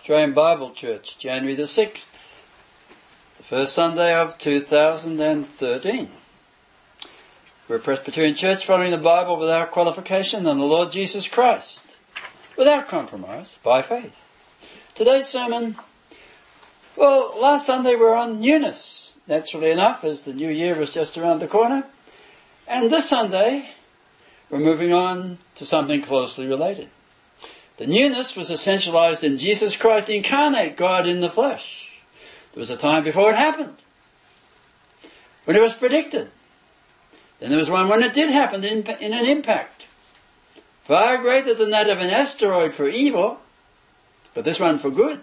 Australian Bible Church, January the 6th, the first Sunday of 2013. We're a Presbyterian church following the Bible without qualification and the Lord Jesus Christ, without compromise, by faith. Today's sermon, well, last Sunday we were on newness, naturally enough, as the new year was just around the corner. And this Sunday, we're moving on to something closely related. The newness was essentialized in Jesus Christ incarnate, God in the flesh. There was a time before it happened, when it was predicted. Then there was one when it did happen in an impact, far greater than that of an asteroid for evil, but this one for good.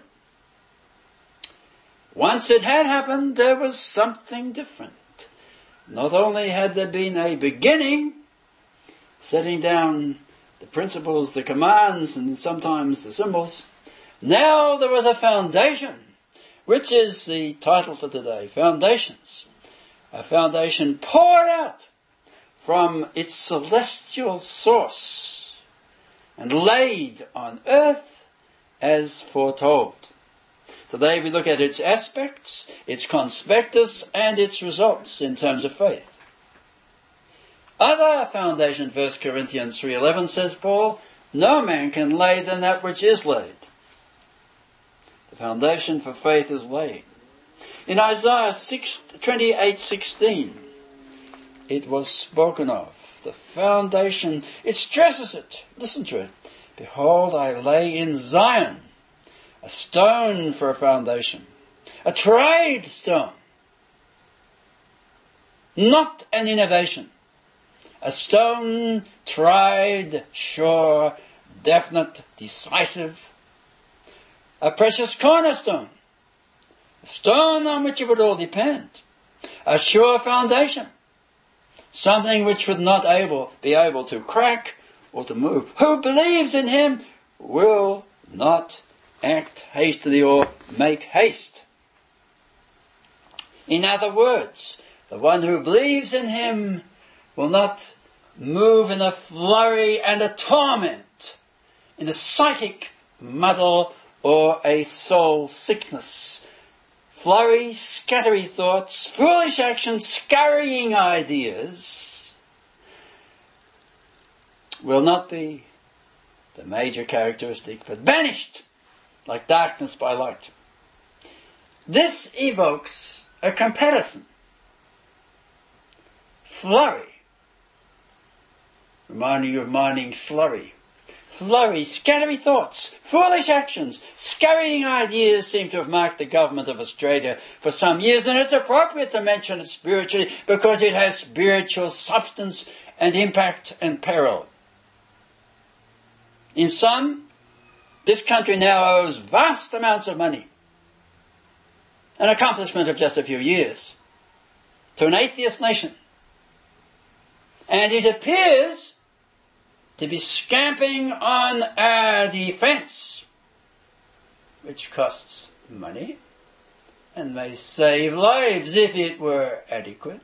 Once it had happened, there was something different. Not only had there been a beginning, setting down the principles, the commands, and sometimes the symbols, now there was a foundation, which is the title for today, Foundations. A foundation poured out from its celestial source and laid on earth as foretold. Today we look at its aspects, its conspectus, and its results in terms of faith. Other foundation, 1 Corinthians 3:11 says Paul, no man can lay than that which is laid. The foundation for faith is laid. In Isaiah 28:16, it was spoken of. The foundation, it stresses it. Listen to it. Behold, I lay in Zion a stone for a foundation, a tried stone, not an innovation. A stone tried, sure, definite, decisive. A precious cornerstone. A stone on which it would all depend. A sure foundation. Something which would not be able to crack or to move. Who believes in him will not act hastily or make haste. In other words, the one who believes in him will not move in a flurry and a torment, in a psychic muddle or a soul sickness. Flurry, scattery thoughts, foolish actions, scurrying ideas will not be the major characteristic, but banished like darkness by light. This evokes a comparison. Flurry, reminding you of mining slurry. Flurry, scattery thoughts, foolish actions, scurrying ideas seem to have marked the government of Australia for some years, and it's appropriate to mention it spiritually because it has spiritual substance and impact and peril. In sum, this country now owes vast amounts of money, an accomplishment of just a few years, to an atheist nation. And it appears to be scamping on our defence, which costs money and may save lives if it were adequate.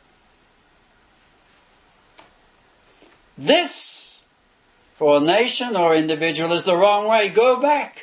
This, for a nation or individual, is the wrong way. Go back.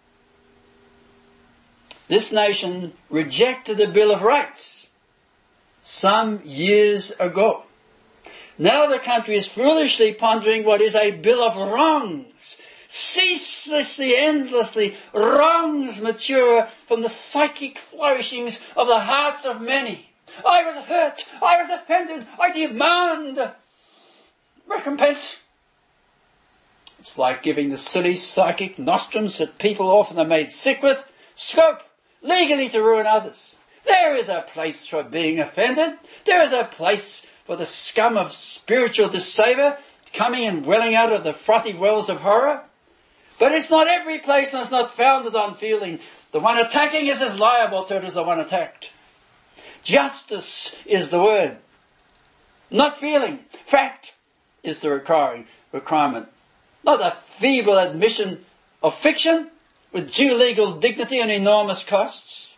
This nation rejected the Bill of Rights some years ago. Now the country is foolishly pondering what is a bill of wrongs. Ceaselessly, endlessly, wrongs mature from the psychic flourishings of the hearts of many. I was hurt. I was offended. I demand recompense. It's like giving the silly psychic nostrums that people often are made sick with scope legally to ruin others. There is a place for being offended. There is a place for the scum of spiritual disfavour coming and welling out of the frothy wells of horror. But it's not every place, and it's not founded on feeling. The one attacking is as liable to it as the one attacked. Justice is the word, not feeling. Fact is the requirement, not a feeble admission of fiction with due legal dignity and enormous costs.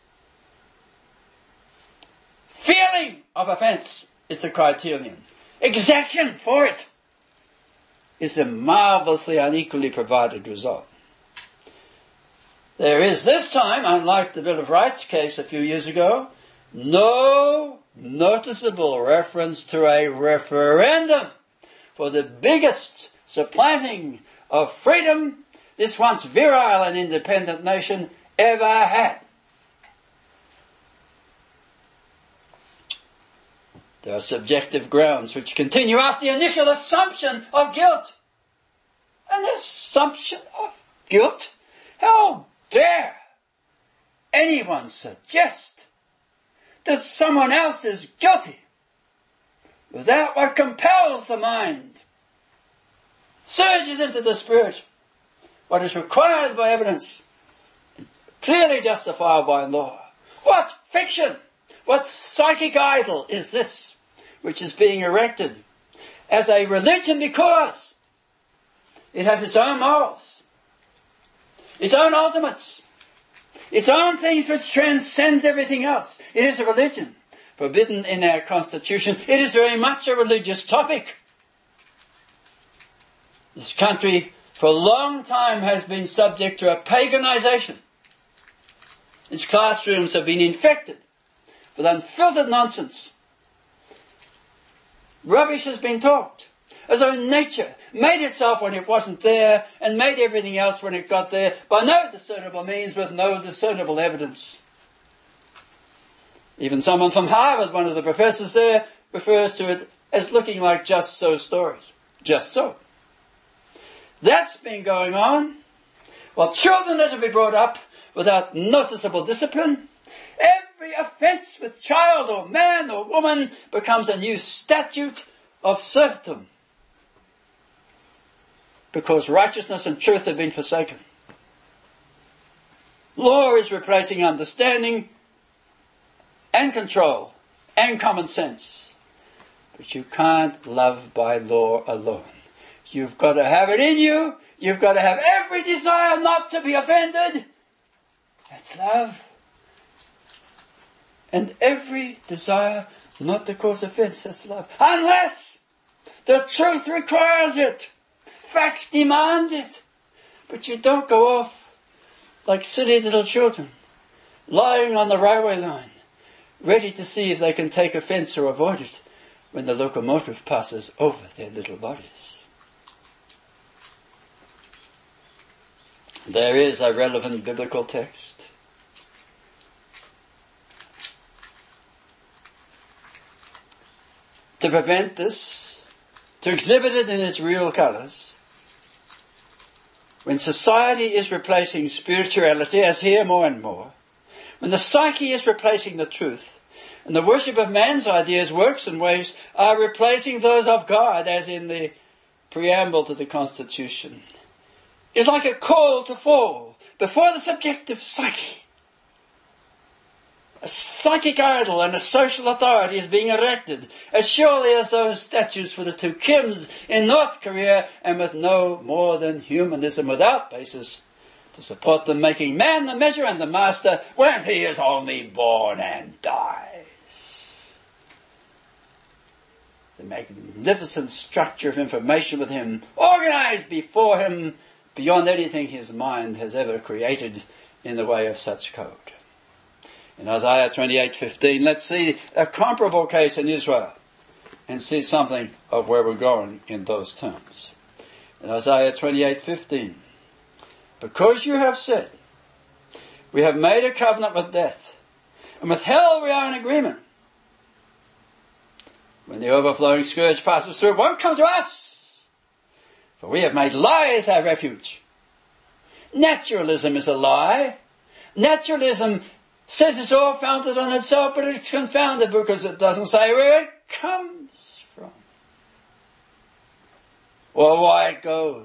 Feeling of offence is the criterion. Exaction for it is a marvellously unequally provided result. There is this time, unlike the Bill of Rights case a few years ago, no noticeable reference to a referendum for the biggest supplanting of freedom this once virile and independent nation ever had. There are subjective grounds which continue after the initial assumption of guilt. An assumption of guilt? How dare anyone suggest that someone else is guilty without what compels the mind, surges into the spirit, what is required by evidence, clearly justified by law? What fiction, what psychic idol is this which is being erected as a religion because it has its own morals, its own ultimates, its own things which transcend everything else? It is a religion forbidden in our Constitution. It is very much a religious topic. This country for a long time has been subject to a paganization. Its classrooms have been infected with unfiltered nonsense. Rubbish has been taught, as though nature made itself when it wasn't there and made everything else when it got there by no discernible means with no discernible evidence. Even someone from Harvard, one of the professors there, refers to it as looking like just so stories. Just so. That's been going on while children are to be brought up without noticeable discipline. Every offence with child or man or woman becomes a new statute of serfdom because righteousness and truth have been forsaken. Law is replacing understanding and control and common sense. But you can't love by law alone. You've got to have it in you. You've got to have every desire not to be offended. That's love. And every desire not to cause offense, that's love. Unless the truth requires it. Facts demand it. But you don't go off like silly little children, lying on the railway line, ready to see if they can take offense or avoid it when the locomotive passes over their little bodies. There is a relevant biblical text. To prevent this, to exhibit it in its real colours, when society is replacing spirituality, as here more and more, when the psyche is replacing the truth, and the worship of man's ideas, works and ways are replacing those of God, as in the preamble to the Constitution, it's like a call to fall before the subjective psyche. A psychic idol and a social authority is being erected as surely as those statues for the two Kims in North Korea, and with no more than humanism without basis to support them, making man the measure and the master when he is only born and dies. The magnificent structure of information with him, organized before him beyond anything his mind has ever created in the way of such code. In Isaiah 28:15, let's see a comparable case in Israel and see something of where we're going in those terms. In Isaiah 28:15, because you have said, we have made a covenant with death, and with hell we are in agreement. When the overflowing scourge passes through, it won't come to us, for we have made lies our refuge. Naturalism is a lie. Naturalism says it's all founded on itself, but it's confounded because it doesn't say where it comes from or why it goes.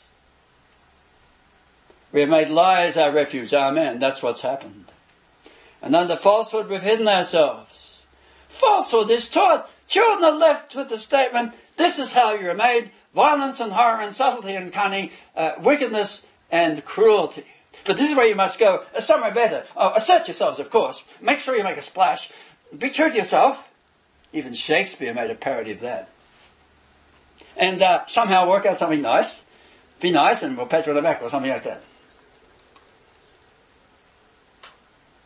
We have made lies our refuge. Amen. That's what's happened. And under falsehood we've hidden ourselves. Falsehood is taught. Children are left with the statement, this is how you're made: violence and horror and subtlety and cunning, wickedness and cruelty. But this is where you must go, somewhere better. Assert yourselves, of course. Make sure you make a splash. Be true to yourself. Even Shakespeare made a parody of that. And somehow work out something nice. Be nice and we'll pat you on the back or something like that.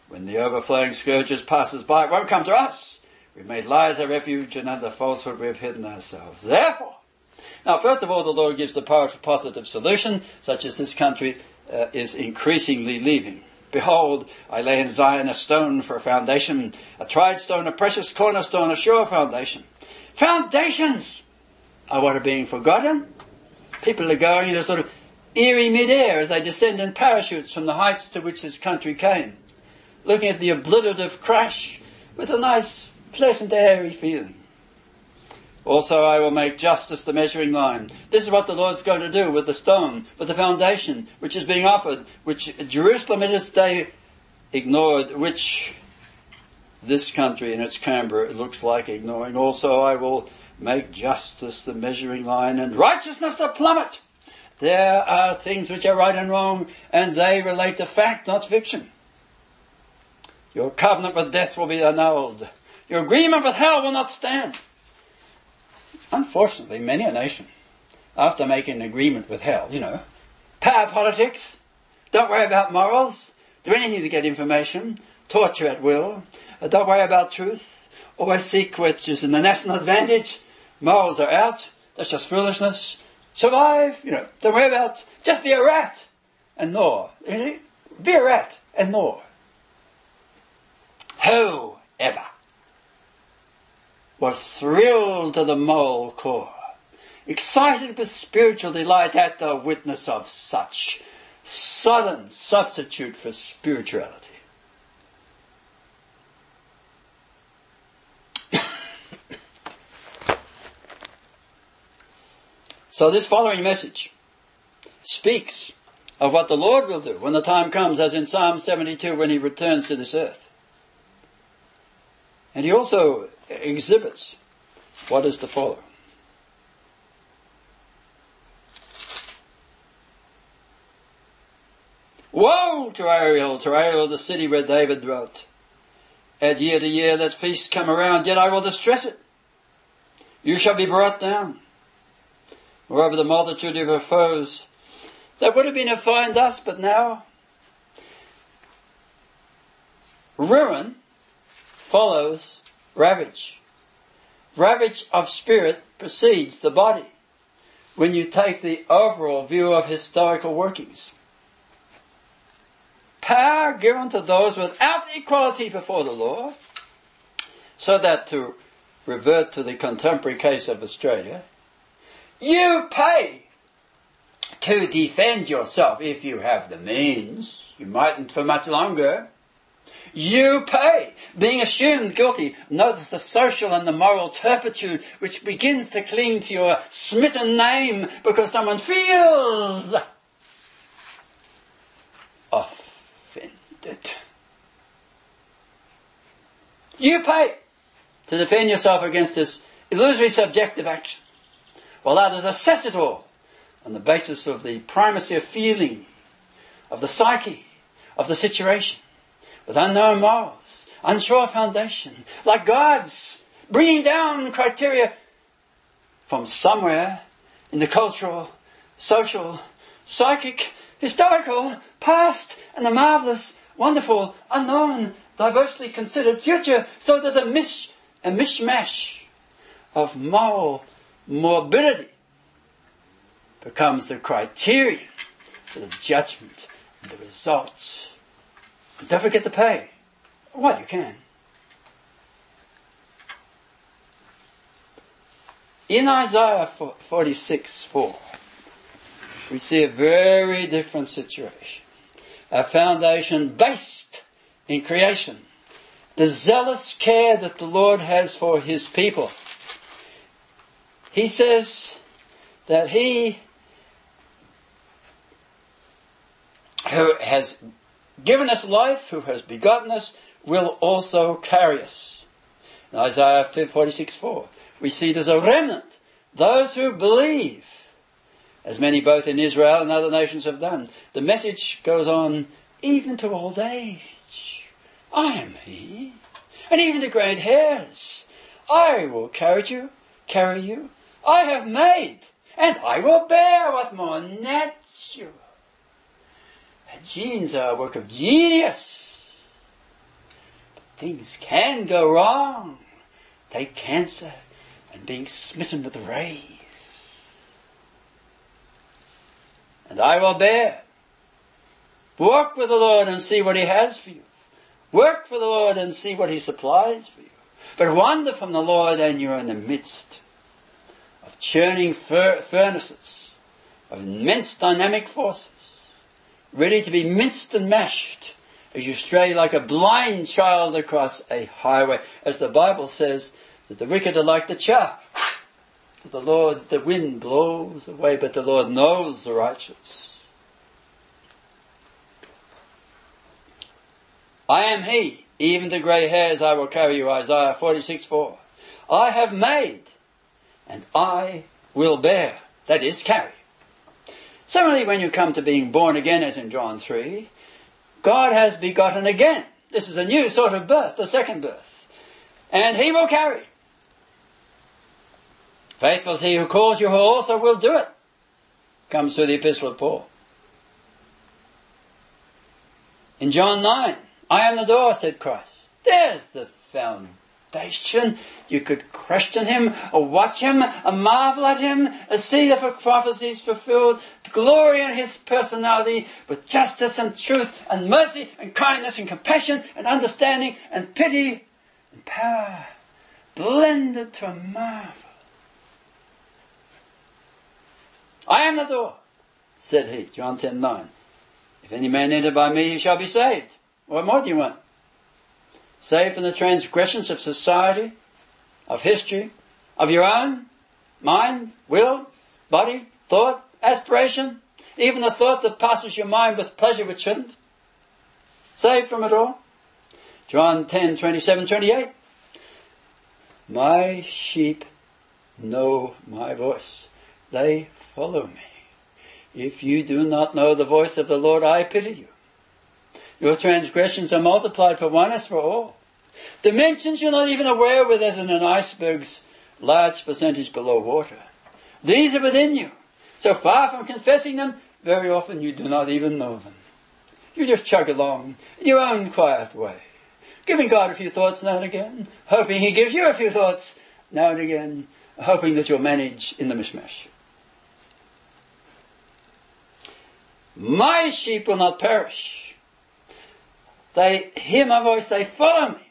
When the overflowing scourges passes by, it won't come to us. We've made lies our refuge, and under falsehood we've hidden ourselves. Therefore, now first of all, the Lord gives the power for positive solution, such as this country is increasingly leaving. Behold, I lay in Zion a stone for a foundation, a tried stone, a precious cornerstone, a sure foundation. Foundations are what are being forgotten. People are going in a sort of eerie mid-air as they descend in parachutes from the heights to which this country came, looking at the obliterative crash with a nice, pleasant, airy feeling. Also, I will make justice the measuring line. This is what the Lord's going to do with the stone, with the foundation, which is being offered, which Jerusalem in its day ignored, which this country in its Canberra looks like ignoring. Also, I will make justice the measuring line and righteousness the plummet. There are things which are right and wrong, and they relate to fact, not fiction. Your covenant with death will be annulled. Your agreement with hell will not stand. Unfortunately, many a nation, after making an agreement with hell, power politics, don't worry about morals, do anything to get information, torture at will, don't worry about truth, always seek which is in the national advantage, morals are out, that's just foolishness, survive, don't worry about, just be a rat and gnaw. Be a rat and gnaw. Whoever was thrilled to the moral core, excited with spiritual delight at the witness of such sudden substitute for spirituality. So this following message speaks of what the Lord will do when the time comes, as in Psalm 72, when he returns to this earth. And he also exhibits what is to follow. Woe to Ariel, the city where David dwelt. At year to year let feasts come around, yet I will distress it. You shall be brought down. Moreover, the multitude of her foes, that would have been a fine dust, but now ruin follows ravage. Ravage of spirit precedes the body when you take the overall view of historical workings. Power given to those without equality before the law, so that, to revert to the contemporary case of Australia, you pay to defend yourself if you have the means. You mightn't for much longer. You pay. Being assumed guilty, notice the social and the moral turpitude which begins to cling to your smitten name because someone feels offended. You pay to defend yourself against this illusory subjective action, while others assess it all on the basis of the primacy of feeling, of the psyche, of the situation, with unknown morals, unsure foundation, like gods, bringing down criteria from somewhere in the cultural, social, psychic, historical, past, and the marvellous, wonderful, unknown, diversely considered future, so that a mishmash of moral morbidity becomes the criterion for the judgment and the results. But don't forget to pay what you can. In Isaiah 46:4, we see a very different situation. A foundation based in creation. The zealous care that the Lord has for his people. He says that he who has given us life, who has begotten us, will also carry us. In Isaiah 46:4, we see there's a remnant, those who believe, as many both in Israel and other nations have done. The message goes on even to old age. I am he, and even to great hairs. I will carry you. I have made, and I will bear. What more natural? And genes are a work of genius. things can go wrong. Take cancer and being smitten with rays. And I will bear. Walk with the Lord and see what He has for you. Work for the Lord and see what He supplies for you. But wander from the Lord and you're in the midst of churning furnaces, of immense dynamic forces, ready to be minced and mashed as you stray like a blind child across a highway. As the Bible says, that the wicked are like the chaff, that the Lord, the wind blows away, but the Lord knows the righteous. I am He, even to grey hairs I will carry you, Isaiah 46:4. I have made, and I will bear. That is, carry. Similarly, when you come to being born again, as in John 3, God has begotten again. This is a new sort of birth, the second birth. And He will carry. Faithful is He who calls you, who also will do it. Comes through the Epistle of Paul. In John 9, I am the door, said Christ. There's the foundation. You could question Him, or watch Him, or marvel at Him, or see the prophecies fulfilled, glory in His personality, with justice and truth and mercy and kindness and compassion and understanding and pity and power, blended to a marvel. I am the door, said He, John 10:9. If any man enter by me, he shall be saved. What more do you want? Saved from the transgressions of society, of history, of your own mind, will, body, thought, aspiration, even the thought that passes your mind with pleasure which shouldn't. Saved from it all. John 10:27-28. My sheep know my voice. They follow me. If you do not know the voice of the Lord, I pity you. Your transgressions are multiplied for one as for all. Dimensions you're not even aware with, as in an iceberg's large percentage below water. These are within you. So far from confessing them, very often you do not even know them. You just chug along in your own quiet way, giving God a few thoughts now and again, hoping He gives you a few thoughts now and again, hoping that you'll manage in the mishmash. My sheep will not perish. They hear my voice, they follow me.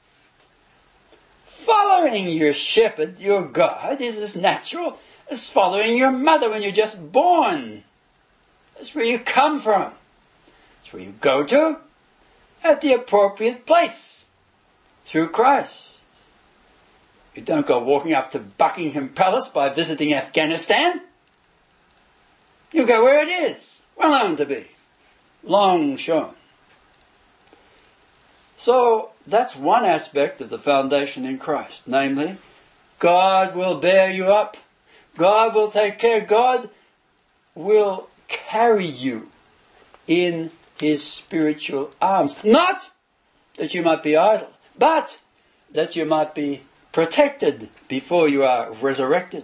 Following your shepherd, your God, is as natural as following your mother when you're just born. That's where you come from. That's where you go to at the appropriate place through Christ. You don't go walking up to Buckingham Palace by visiting Afghanistan. You go where it is, well known to be, long shown. So that's one aspect of the foundation in Christ, namely, God will bear you up. God will take care. God will carry you in His spiritual arms. Not that you might be idle, but that you might be protected before you are resurrected.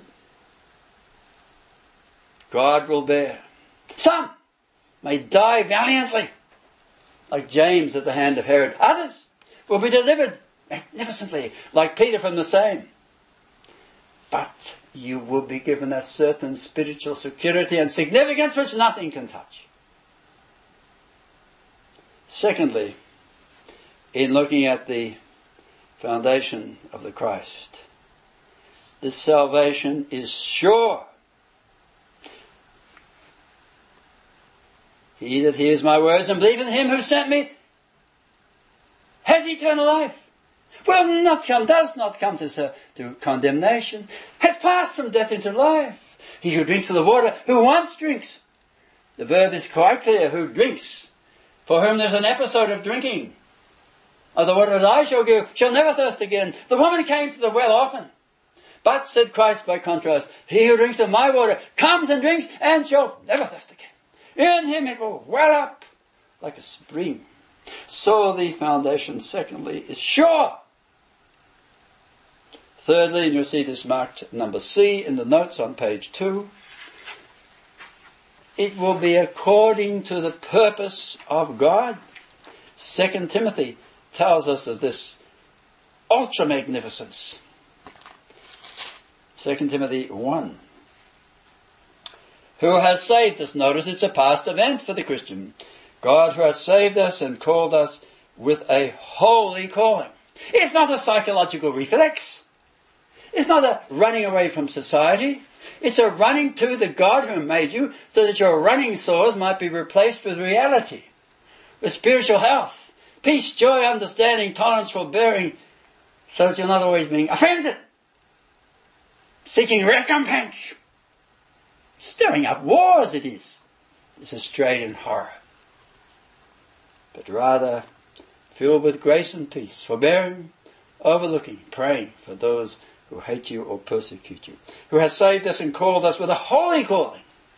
God will bear. Some may die valiantly, like James at the hand of Herod. Others will be delivered magnificently, like Peter from the same. But you will be given a certain spiritual security and significance which nothing can touch. Secondly, in looking at the foundation of the Christ, this salvation is sure. He that hears my words and believes in Him who sent me has eternal life. Does not come to condemnation, has passed from death into life. He who drinks of the water, who once drinks. The verb is quite clear, who drinks. For whom there's an episode of drinking. Of the water that I shall give, shall never thirst again. The woman came to the well often. But, said Christ by contrast, he who drinks of my water comes and drinks and shall never thirst again. In him it will well up like a spring. So the foundation, secondly, is sure. Thirdly, and you'll see this marked number C in the notes on page 2, it will be according to the purpose of God. 2 Timothy tells us of this ultra-magnificence. 2 Timothy 1. Who has saved us? Notice it's a past event for the Christian. God who has saved us and called us with a holy calling. It's not a psychological reflex. It's not a running away from society. It's a running to the God who made you so that your running sores might be replaced with reality, with spiritual health, peace, joy, understanding, tolerance, forbearing, so that you're not always being offended, seeking recompense, stirring up wars it is, this Australian horror. But rather filled with grace and peace, forbearing, overlooking, praying for those who hate you or persecute you, who has saved us and called us with a holy calling,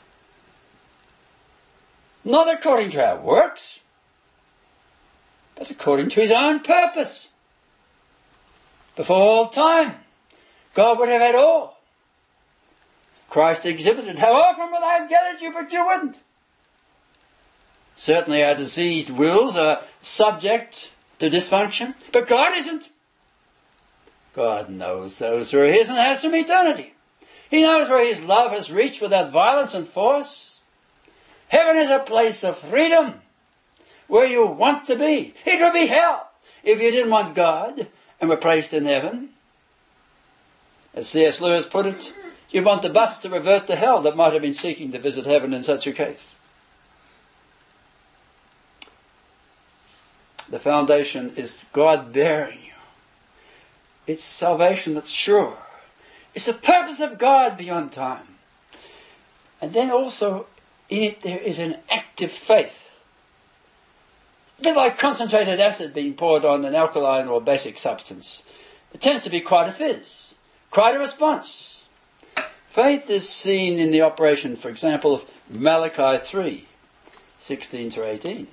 not according to our works, but according to his own purpose. Before all time, God would have had all. Christ exhibited, how often would I have gathered you, but you wouldn't. Certainly our diseased wills are subject to dysfunction, but God isn't. God knows those who are his and has from eternity. He knows where his love has reached without violence and force. Heaven is a place of freedom, where you want to be. It would be hell if you didn't want God and were placed in heaven. As C.S. Lewis put it, you want the bus to revert to hell that might have been seeking to visit heaven in such a case. The foundation is God bearing you. It's salvation that's sure. It's the purpose of God beyond time. And then also in it there is an active faith. A bit like concentrated acid being poured on an alkaline or basic substance. It tends to be quite a fizz, quite a response. Faith is seen in the operation, for example, of Malachi 3, 16 to 18.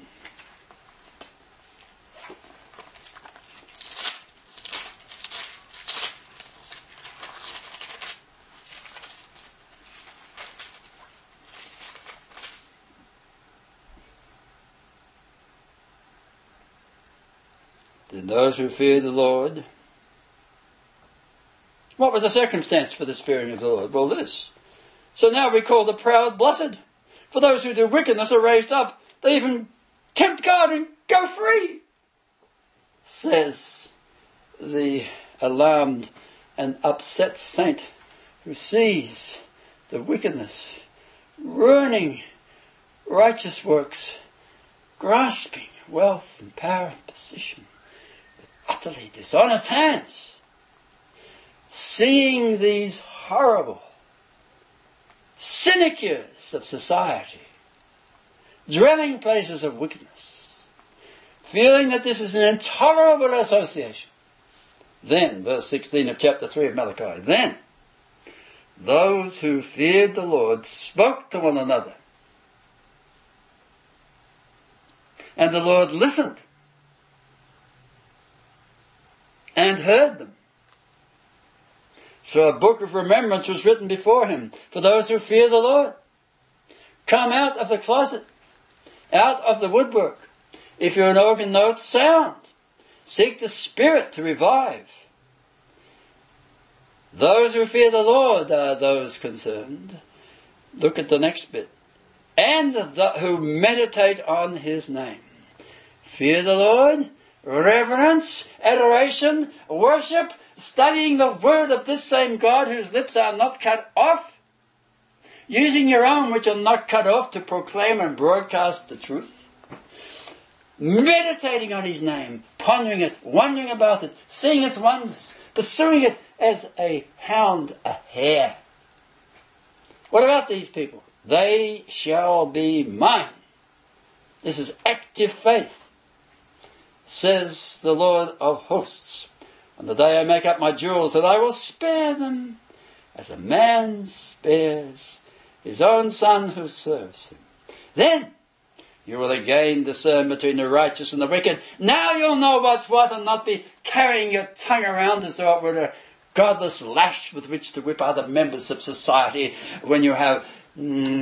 Then those who fear the Lord. What was the circumstance for this fearing of the Lord? Well, this. So now we call the proud blessed. For those who do wickedness are raised up. They even tempt God and go free, says the alarmed and upset saint who sees the wickedness, ruining righteous works, grasping wealth and power and position with utterly dishonest hands, seeing these horrible sinecures of society, dwelling places of wickedness, feeling that this is an intolerable association. Then, verse 16 of chapter 3 of Malachi, then those who feared the Lord spoke to one another, and the Lord listened and heard them. So a book of remembrance was written before him for those who fear the Lord. Come out of the closet, out of the woodwork. If you're an organ note, sound. Seek the Spirit to revive. Those who fear the Lord are those concerned. Look at the next bit. And who meditate on his name. Fear the Lord, reverence, adoration, worship, studying the word of this same God whose lips are not cut off, using your own which are not cut off to proclaim and broadcast the truth, meditating on his name, pondering it, wondering about it, seeing its wonders, pursuing it as a hound a hare. What about these people? They shall be mine. This is active faith, says the Lord of hosts. On the day I make up my jewels, that I will spare them as a man spares his own son who serves him. Then you will again discern between the righteous and the wicked. Now you'll know what's what and not be carrying your tongue around as though it were a godless lash with which to whip other members of society when you have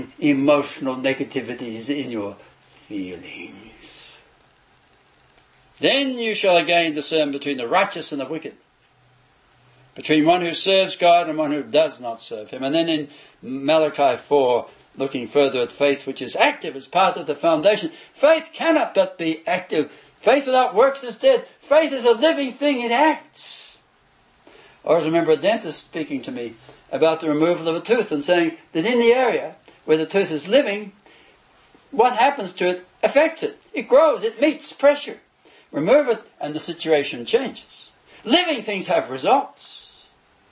emotional negativities in your feelings. Then you shall again discern between the righteous and the wicked, between one who serves God and one who does not serve him. And then in Malachi 4, looking further at faith, which is active as part of the foundation. Faith cannot but be active. Faith without works is dead. Faith is a living thing. It acts. I always remember a dentist speaking to me about the removal of a tooth and saying that in the area where the tooth is living, what happens to it affects it. It grows. It meets pressure. Remove it and the situation changes. Living things have results.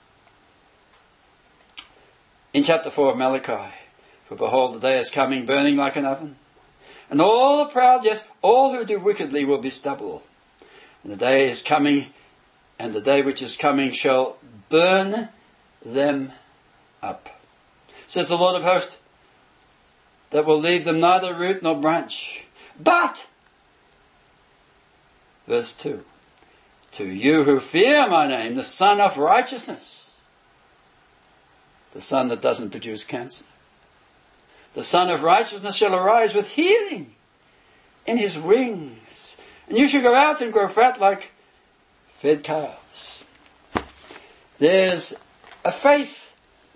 In chapter 4 of Malachi, for behold, the day is coming, burning like an oven. And all the proud, yes, all who do wickedly will be stubble. And the day is coming, and the day which is coming shall burn them up. Says the Lord of hosts, that will leave them neither root nor branch. But, verse 2, to you who fear my name, the Son of Righteousness, the Son that doesn't produce cancer, the Son of Righteousness shall arise with healing in his wings. And you shall go out and grow fat like fed calves. There's a faith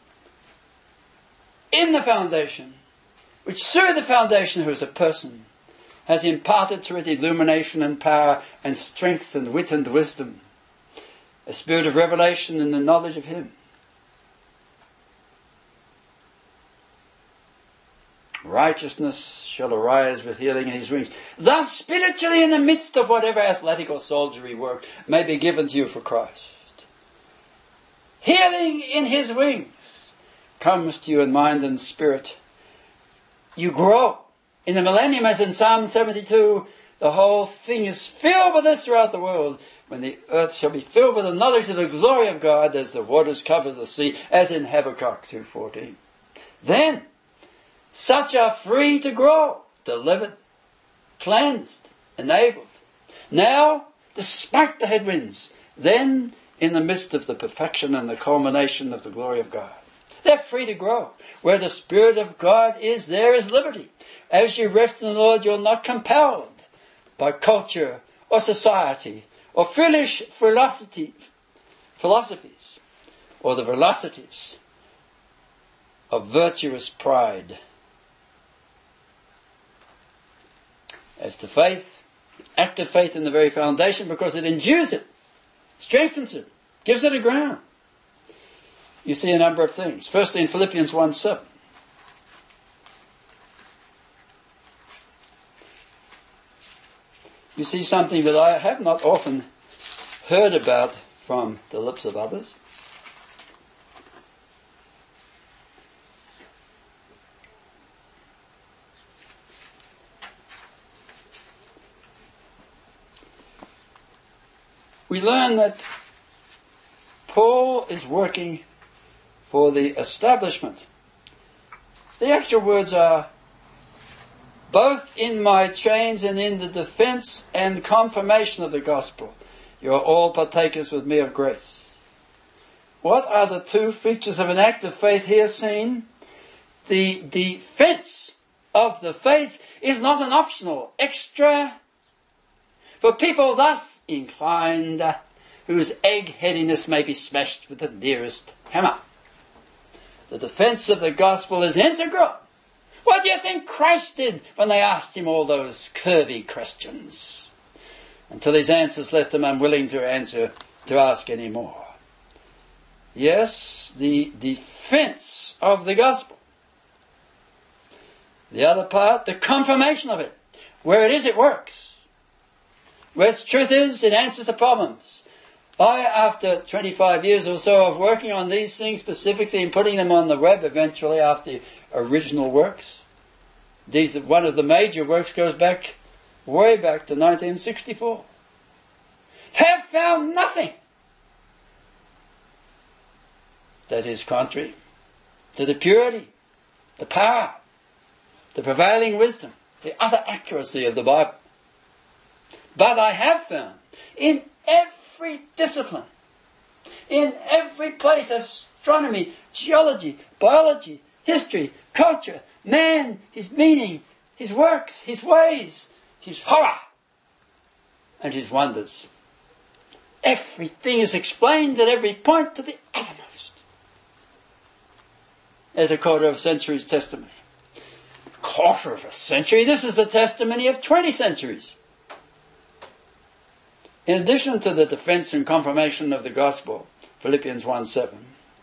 in the foundation, which through the foundation, who is a person, has imparted to it illumination and power and strength and wit and wisdom, a spirit of revelation and the knowledge of him. Righteousness shall arise with healing in his wings. Thus, spiritually, in the midst of whatever athletic or soldiery work may be given to you for Christ, healing in his wings comes to you in mind and spirit. You grow. In the millennium, as in Psalm 72, the whole thing is filled with this throughout the world, when the earth shall be filled with the knowledge of the glory of God as the waters cover the sea, as in Habakkuk 2:14. Then, such are free to grow, delivered, cleansed, enabled. Now, despite the headwinds, then in the midst of the perfection and the culmination of the glory of God, they're free to grow. Where the Spirit of God is, there is liberty. As you rest in the Lord, you're not compelled by culture or society or foolish philosophies or the velocities of virtuous pride. As to faith, active faith in the very foundation, because it endues it, strengthens it, gives it a ground. You see a number of things. Firstly, in Philippians 1:7. You see something that I have not often heard about from the lips of others. We learn that Paul is working for the establishment. The actual words are, both in my chains and in the defense and confirmation of the gospel, you are all partakers with me of grace. What are the two features of an act of faith here seen? The defense of the faith is not an optional extra for people thus inclined, whose egg-headiness may be smashed with the nearest hammer. The defense of the gospel is integral. What do you think Christ did when they asked him all those curvy questions? Until his answers left him unwilling to ask any more. Yes, the defense of the gospel. The other part, the confirmation of it. Where it is, it works. Where its truth is, it answers the problems. After 25 years or so of working on these things specifically and putting them on the web eventually after original works, one of the major works goes back, way back to 1964, have found nothing that is contrary to the purity, the power, the prevailing wisdom, the utter accuracy of the Bible. But I have found in every discipline, in every place, astronomy, geology, biology, history, culture, man, his meaning, his works, his ways, his horror, and his wonders. Everything is explained at every point to the uttermost. There's a quarter of a century's testimony. Quarter of a century? This is the testimony of 20 centuries. In addition to the defense and confirmation of the gospel, Philippians 1:7,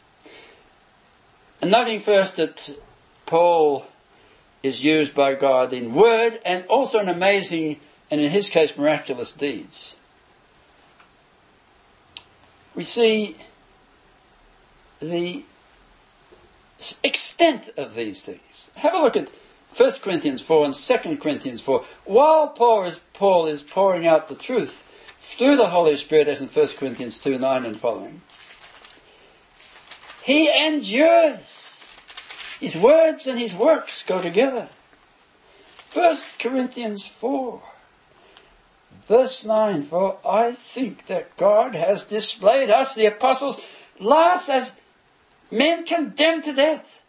and noting first that Paul is used by God in word and also in amazing, and in his case, miraculous deeds. We see the extent of these things. Have a look at 1 Corinthians 4 and 2 Corinthians 4. While Paul is pouring out the truth through the Holy Spirit, as in 1 Corinthians 2:9 and following, he endures. His words and his works go together. 1 Corinthians 4, verse 9, for I think that God has displayed us, the apostles, last as men condemned to death.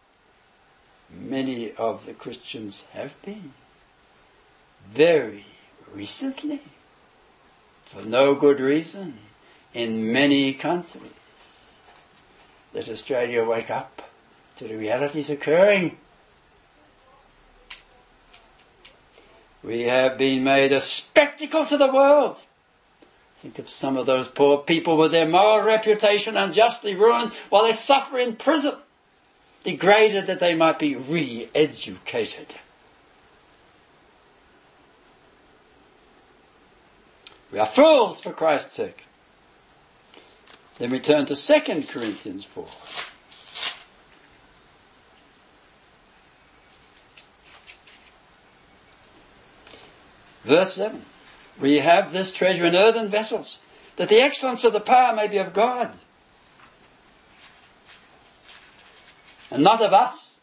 Many of the Christians have been. Very recently. For no good reason. In many countries. Let Australia wake up to the realities occurring. We have been made a spectacle to the world. Think of some of those poor people with their moral reputation unjustly ruined while they suffer in prison, degraded that they might be re-educated. We are fools for Christ's sake. Then we turn to 2 Corinthians 4. Verse 7. We have this treasure in earthen vessels, that the excellence of the power may be of God, and not of us.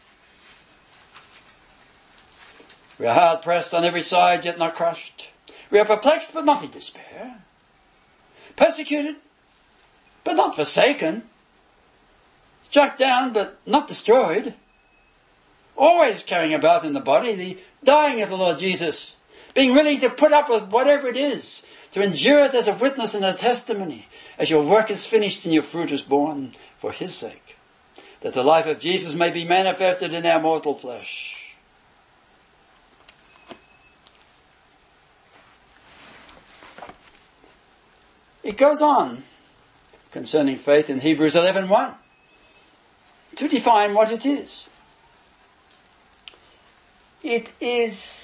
We are hard pressed on every side, yet not crushed. We are perplexed, but not in despair. Persecuted, but not forsaken. Struck down, but not destroyed. Always carrying about in the body the dying of the Lord Jesus, being willing to put up with whatever it is, to endure it as a witness and a testimony, as your work is finished and your fruit is borne for his sake, that the life of Jesus may be manifested in our mortal flesh. It goes on concerning faith in Hebrews 11:1 to define what it is. It is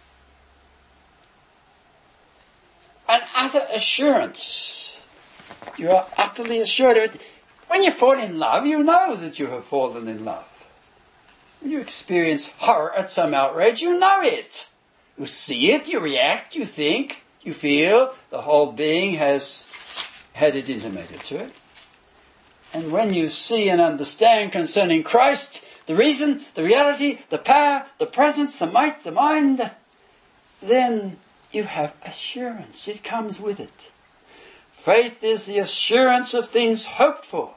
an utter assurance. You are utterly assured of it. When you fall in love, you know that you have fallen in love. When you experience horror at some outrage, you know it. You see it, you react, you think, you feel. The whole being has had it intimated to it. And when you see and understand concerning Christ, the reason, the reality, the power, the presence, the might, the mind, then you have assurance. It comes with it. Faith is the assurance of things hoped for.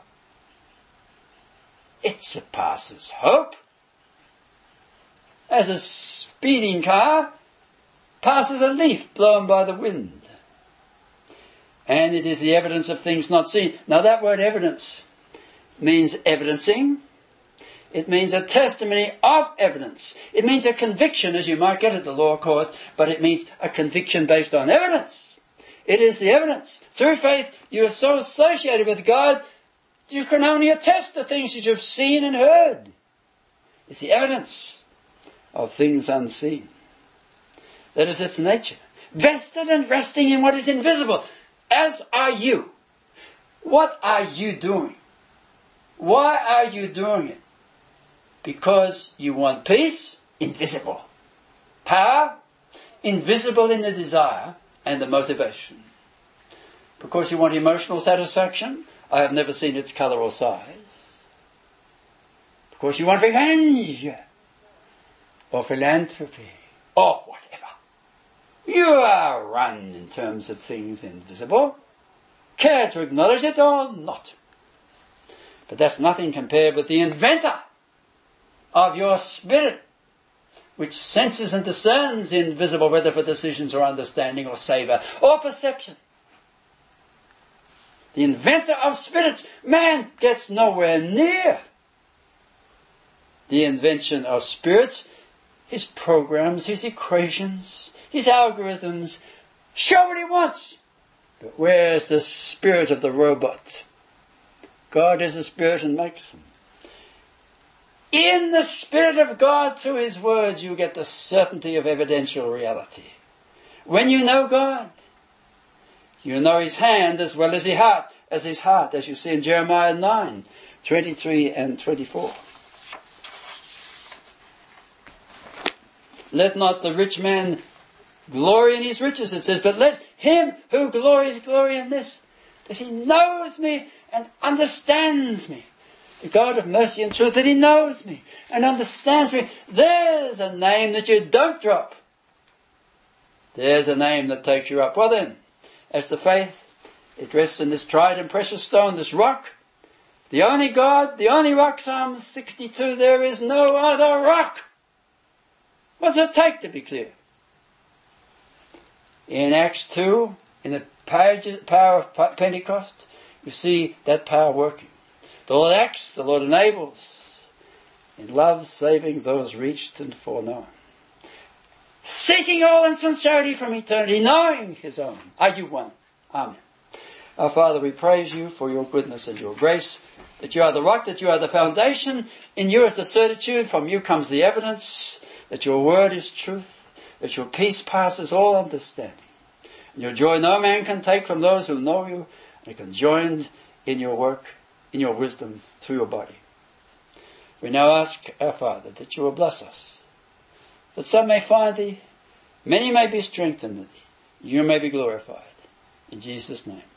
It surpasses hope. As a speeding car passes a leaf blown by the wind. And it is the evidence of things not seen. Now that word evidence means evidencing. It means a testimony of evidence. It means a conviction, as you might get at the law court, but it means a conviction based on evidence. It is the evidence. Through faith, you are so associated with God, you can only attest to things that you've seen and heard. It's the evidence of things unseen. That is its nature. Vested and resting in what is invisible. As are you. What are you doing? Why are you doing it? Because you want peace? Invisible. Power? Invisible in the desire and the motivation. Because you want emotional satisfaction? I have never seen its colour or size. Because you want revenge? Or philanthropy? Or whatever. You are run in terms of things invisible. Care to acknowledge it or not? But that's nothing compared with the inventor of your spirit, which senses and discerns the invisible, whether for decisions or understanding or savour or perception. The inventor of spirits, man gets nowhere near the invention of spirits. His programs, his equations, his algorithms show what he wants. But where's the spirit of the robot? God is a spirit and makes them. In the Spirit of God, through His words, you get the certainty of evidential reality. When you know God, you know His hand as well as His heart, as you see in Jeremiah 9, 23 and 24. Let not the rich man glory in his riches, it says, but let him who glories glory in this, that he knows me and understands me. The God of mercy and truth, that He knows me and understands me. There's a name that you don't drop. There's a name that takes you up. Well then, as the faith, it rests in this tried and precious stone, this rock. The only God, the only rock, Psalm 62, there is no other rock. What's it take to be clear? In Acts 2, in the power of Pentecost, you see that power working. The Lord acts, the Lord enables, in love saving those reached and foreknown. Seeking all in sincerity from eternity, knowing His own. Are you one? Amen. Our Father, we praise You for Your goodness and Your grace, that You are the rock, that You are the foundation. In You is the certitude, from You comes the evidence, that Your word is truth, that Your peace passes all understanding. And Your joy no man can take from those who know You, and can join in Your work, in Your wisdom, through Your body. We now ask, our Father, that You will bless us, that some may find Thee, many may be strengthened in Thee, You may be glorified. In Jesus' name.